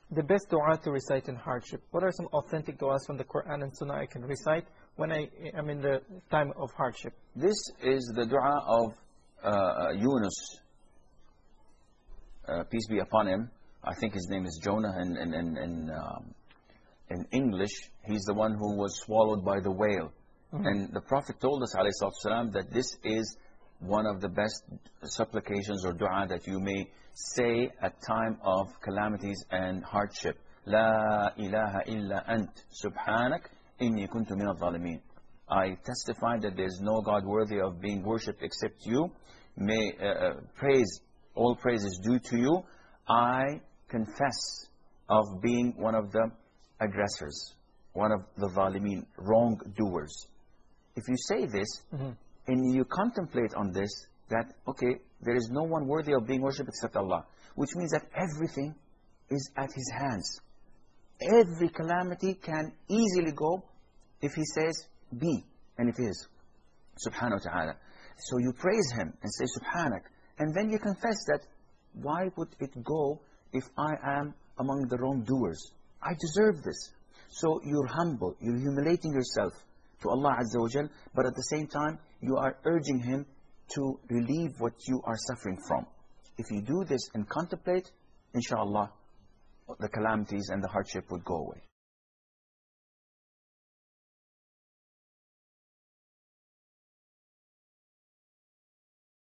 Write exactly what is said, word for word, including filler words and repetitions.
the best dua to recite in hardship? What are some authentic duas from the Quran and Sunnah I can recite when I am in the time of hardship? This is the dua of uh, Yunus, uh, peace be upon him. I think his name is Jonah in, in, in, in, um, in English. He's the one who was swallowed by the whale. Mm-hmm. And the Prophet told us, alayhi salatu wasalam, that this is one of the best supplications or dua that you may say at time of calamities and hardship. La ilaha illa ant subhanak inni kuntu min al-zalimin. I testify that there is no God worthy of being worshipped except you. May uh, praise, all praise is due to you. I confess of being one of the aggressors, one of the zalimin, wrongdoers. If you say this, mm-hmm. and you contemplate on this, that, okay, there is no one worthy of being worshipped except Allah, which means that everything is at His hands. Every calamity can easily go if He says, be, and it is. Subhanahu wa ta'ala. So you praise Him and say, Subhanak, and then you confess that, why would it go if I am among the wrongdoers? I deserve this. So you're humble, you're humiliating yourself to Allah Azza wa Jal, but at the same time, you are urging Him to relieve what you are suffering from. If you do this and contemplate, inshallah, the calamities and the hardship would go away.